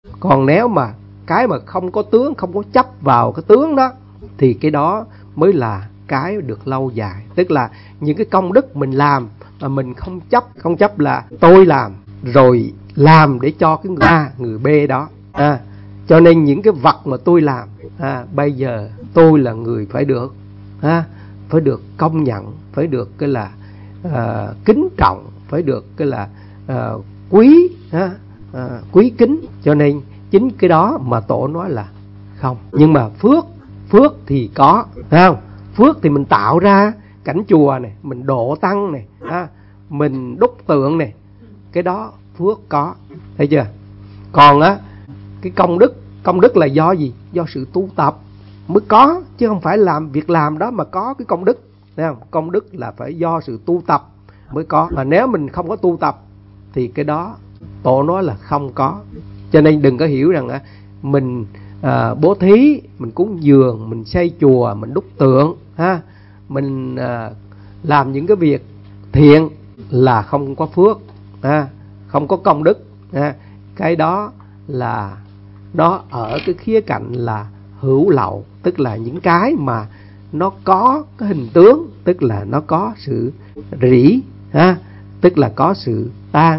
Còn nếu mà cái mà không có tướng, không có chấp vào cái tướng đó, thì cái đó mới là cái được lâu dài. Tức là những cái công đức mình làm mà mình không chấp là tôi làm, rồi làm để cho cái người A, người B đó. Cho nên những cái vật mà tôi làm, bây giờ tôi là người phải được công nhận, phải được cái là kính trọng, phải được cái là quý kính. Cho nên chính cái đó mà Tổ nói là không. Nhưng mà phước thì có, phải không? Phước thì mình tạo ra cảnh chùa này, mình độ tăng này, mình đúc tượng này, cái đó phước có, thấy chưa? Còn cái công đức là do gì? Do sự tu tập mới có, chứ không phải làm việc làm đó mà có cái công đức, thấy không? Công đức là phải do sự tu tập mới có. Mà nếu mình không có tu tập thì cái đó Tổ nói là không có. Cho nên đừng có hiểu rằng mình bố thí, mình cúng dường, mình xây chùa, mình đúc tượng, mình làm những cái việc thiện là không có phước, không có công đức. Cái đó là nó ở cái khía cạnh là hữu lậu, tức là những cái mà nó có cái hình tướng, tức là nó có sự rỉ, tức là có sự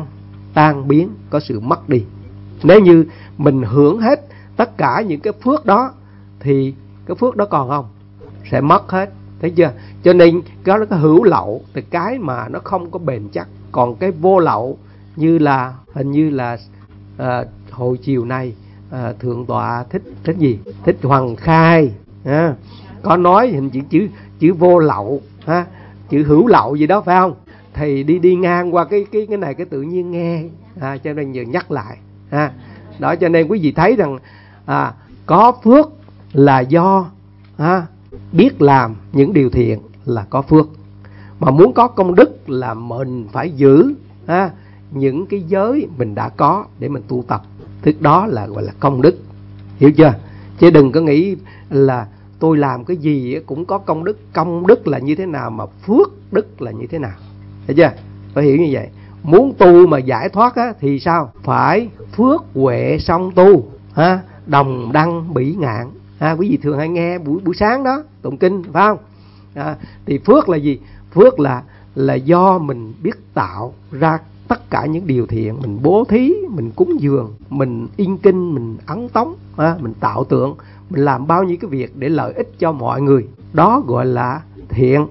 tan biến, có sự mất đi. Nếu như mình hưởng hết tất cả những cái phước đó thì cái phước đó còn không? Sẽ mất hết, thấy chưa? Cho nên cái hữu lậu thì cái mà nó không có bền chắc. Còn cái vô lậu như là hình như là hồi chiều nay thượng tọa thích Hoàng Khai có nói hình chữ vô lậu, chữ hữu lậu gì đó, phải không? Thầy đi ngang qua cái này cái tự nhiên nghe, cho nên giờ nhắc lại. Đó, cho nên quý vị thấy rằng có phước là do biết làm những điều thiện là có phước. Mà muốn có công đức là mình phải giữ những cái giới mình đã có để mình tu tập, tức đó là gọi là công đức, hiểu chưa? Chứ đừng có nghĩ là tôi làm cái gì cũng có công đức. Công đức là như thế nào mà phước đức là như thế nào, thấy chưa? Phải hiểu như vậy. Muốn tu mà giải thoát thì sao? Phải phước huệ song tu, đồng đăng bỉ ngạn. Quý vị thường hay nghe buổi sáng đó tụng kinh, phải không? Thì phước là gì? Phước là do mình biết tạo ra tất cả những điều thiện. Mình bố thí, mình cúng dường, mình in kinh, mình ấn tống, mình tạo tượng, mình làm bao nhiêu cái việc để lợi ích cho mọi người. Đó gọi là thiện.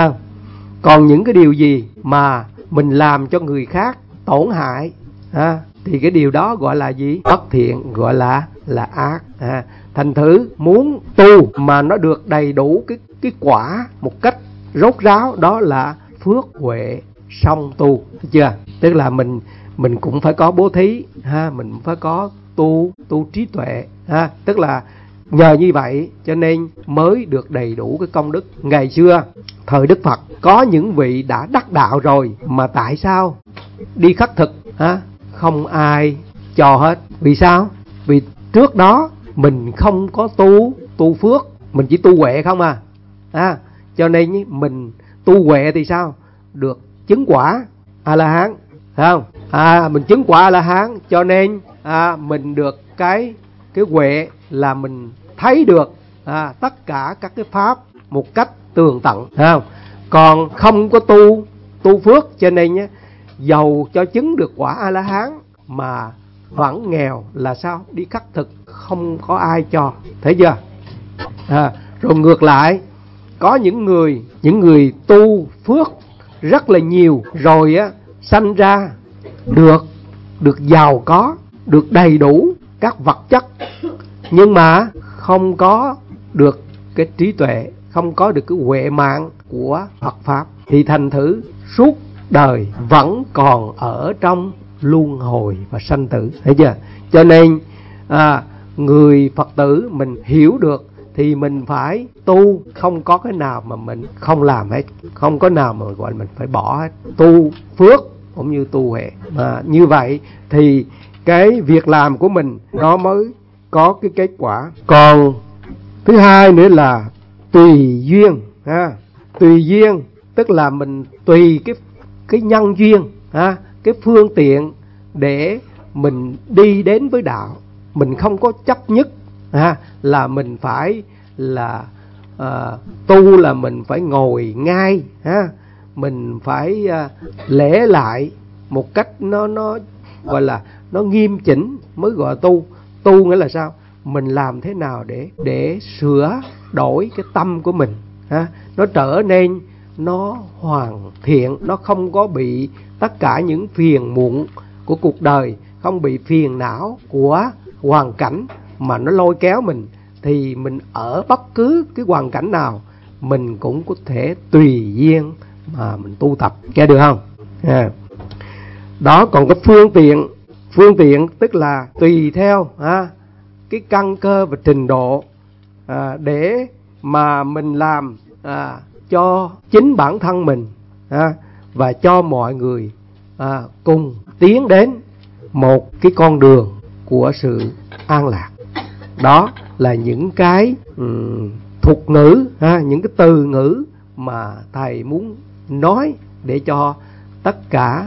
Còn những cái điều gì mà mình làm cho người khác tổn hại thì cái điều đó gọi là gì? Bất thiện, gọi là ác. Thành thử muốn tu mà nó được đầy đủ cái quả một cách rốt ráo, đó là phước huệ song tu, thấy chưa? Tức là mình cũng phải có bố thí, mình phải có tu trí tuệ, tức là nhờ như vậy cho nên mới được đầy đủ cái công đức. Ngày xưa thời Đức Phật có những vị đã đắc đạo rồi mà tại sao đi khất thực không ai cho hết? Vì sao? Vì trước đó mình không có tu phước, mình chỉ tu huệ không cho nên mình tu huệ thì sao? Được chứng quả A-la-hán, phải không? Mình chứng quả A-la-hán cho nên mình được cái huệ là mình thấy được tất cả các cái pháp một cách tường tận, phải không? Còn không có tu phước cho nên dầu cho chứng được quả A-la-hán mà vẫn nghèo là sao? Đi khất thực không có ai cho, thấy chưa? Rồi ngược lại, có những người tu phước rất là nhiều rồi sanh ra được giàu có, được đầy đủ các vật chất, nhưng mà không có được cái trí tuệ, không có được cái huệ mạng của Phật pháp, thì thành thử suốt đời vẫn còn ở trong luân hồi và sanh tử, thấy chưa? Cho nên người Phật tử mình hiểu được thì mình phải tu, không có cái nào mà mình không làm hết, không có nào mà gọi mình phải bỏ hết. Tu phước cũng như tu huệ, mà như vậy thì cái việc làm của mình nó mới có cái kết quả. Còn thứ hai nữa là tùy duyên. Tùy duyên tức là mình tùy cái nhân duyên, cái phương tiện để mình đi đến với đạo. mình không có chấp nhất là mình phải là tu là mình phải ngồi ngay, mình phải lễ lại một cách nó gọi là nó nghiêm chỉnh mới gọi là tu. Tu nghĩa là sao? Mình làm thế nào để sửa đổi cái tâm của mình, nó trở nên nó hoàn thiện, nó không có bị tất cả những phiền muộn của cuộc đời, không bị phiền não của hoàn cảnh mà nó lôi kéo mình. Thì mình ở bất cứ cái hoàn cảnh nào mình cũng có thể tùy duyên mà mình tu tập, nghe được không? Đó, còn cái phương tiện tức là tùy theo cái căn cơ và trình độ để mà mình làm cho chính bản thân mình và cho mọi người cùng tiến đến một cái con đường của sự an lạc. Đó là những cái thuật ngữ, những cái từ ngữ mà thầy muốn nói để cho tất cả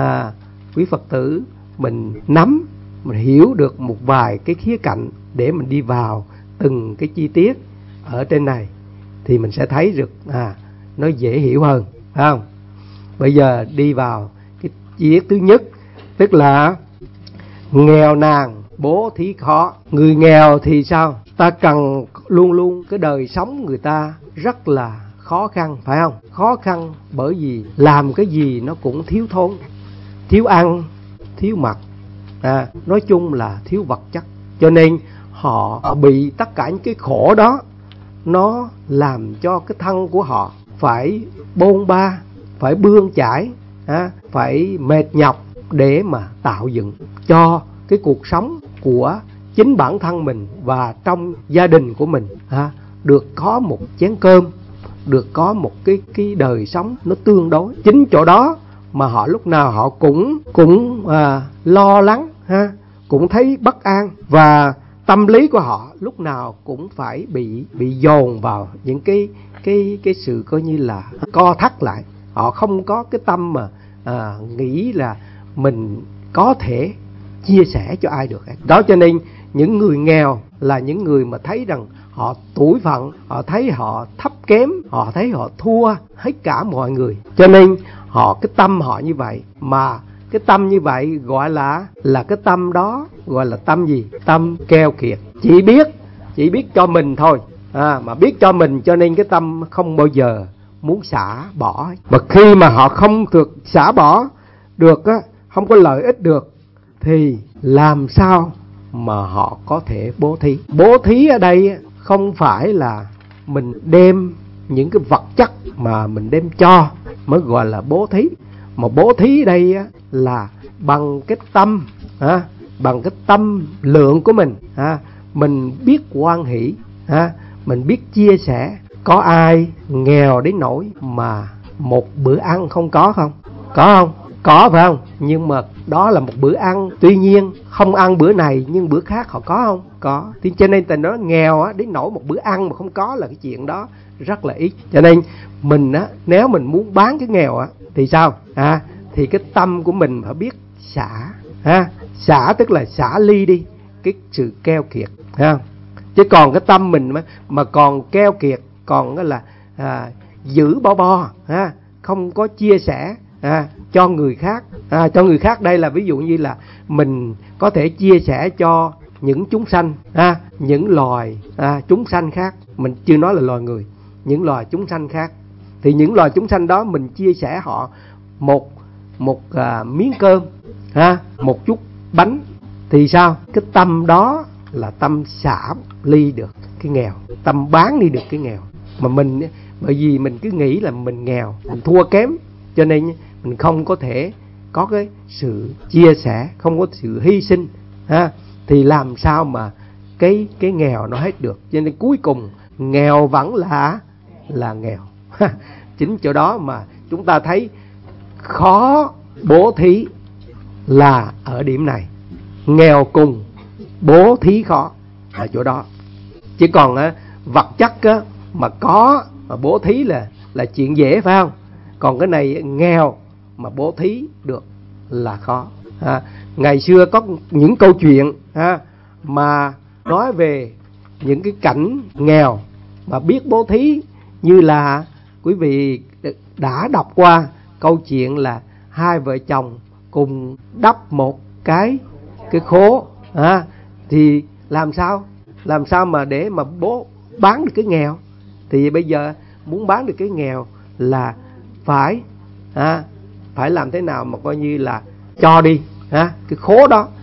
quý Phật tử mình nắm, mình hiểu được một vài cái khía cạnh để mình đi vào từng cái chi tiết ở trên này thì mình sẽ thấy được nó dễ hiểu hơn, phải không? Bây giờ đi vào cái chi tiết thứ nhất, tức là nghèo nàn bố thí khó. Người nghèo thì sao? Ta cần luôn luôn cái đời sống người ta rất là khó khăn, phải không? Khó khăn bởi vì làm cái gì nó cũng thiếu thốn, thiếu ăn, thiếu mặc, nói chung là thiếu vật chất. Cho nên họ bị tất cả những cái khổ đó, nó làm cho cái thân của họ phải bôn ba, phải bươn chải, phải mệt nhọc để mà tạo dựng cho cái cuộc sống của chính bản thân mình và trong gia đình của mình được có một chén cơm, được có một cái đời sống nó tương đối. Chính chỗ đó mà họ lúc nào họ cũng lo lắng, cũng thấy bất an, và tâm lý của họ lúc nào cũng phải bị dồn vào những cái sự coi như là co thắt lại. Họ không có cái tâm mà nghĩ là mình có thể chia sẻ cho ai được. Đó, cho nên những người nghèo là những người mà thấy rằng họ tủi phận, họ thấy họ thấp kém, họ thấy họ thua hết cả mọi người. Cho nên cái tâm họ như vậy. Mà cái tâm như vậy gọi là cái tâm đó gọi là tâm gì? Tâm keo kiệt, chỉ biết cho mình thôi, mà biết cho mình, cho nên cái tâm không bao giờ muốn xả bỏ. Mà khi mà họ không được xả bỏ được không có lợi ích được, thì làm sao mà họ có thể bố thí? Bố thí ở đây không phải là mình đem những cái vật chất mà mình đem cho mới gọi là bố thí. Mà bố thí ở đây là bằng cái tâm, bằng cái tâm lượng của mình, mình biết hoan hỷ, mình biết chia sẻ. Có ai nghèo đến nỗi mà một bữa ăn không có không? Có không? Có, phải không? Nhưng mà đó là một bữa ăn, tuy nhiên không ăn bữa này nhưng bữa khác họ có không? Có. Thì cho nên tình đó nghèo đến nỗi một bữa ăn mà không có là cái chuyện đó rất là ít. Cho nên mình nếu mình muốn bán cái nghèo thì sao? Thì cái tâm của mình phải biết xả, xả tức là xả ly đi cái sự keo kiệt, chứ còn cái tâm mình mà còn keo kiệt, còn là giữ bo, không có chia sẻ cho người khác. Cho người khác đây là ví dụ như là mình có thể chia sẻ cho những chúng sanh, những loài chúng sanh khác, mình chưa nói là loài người, những loài chúng sanh khác. Thì những loài chúng sanh đó mình chia sẻ họ một miếng cơm, một chút bánh, thì sao? Cái tâm đó là tâm xả ly được cái nghèo, tâm bán đi được cái nghèo. Mà mình bởi vì mình cứ nghĩ là mình nghèo, mình thua kém, cho nên mình không có thể có cái sự chia sẻ, không có sự hy sinh, thì làm sao mà cái nghèo nó hết được. Cho nên cuối cùng nghèo vẫn là nghèo. Chính chỗ đó mà chúng ta thấy khó bố thí là ở điểm này. Nghèo cùng bố thí khó ở chỗ đó. Chứ còn vật chất mà có mà bố thí là chuyện dễ, phải không? Còn cái này nghèo mà bố thí được là khó. Ngày xưa có những câu chuyện mà nói về những cái cảnh nghèo mà biết bố thí, như là quý vị đã đọc qua câu chuyện là hai vợ chồng cùng đắp một cái khố, thì làm sao mà để mà bố bán được cái nghèo. Thì bây giờ muốn bán được cái nghèo là phải làm thế nào mà coi như là cho đi cái khố đó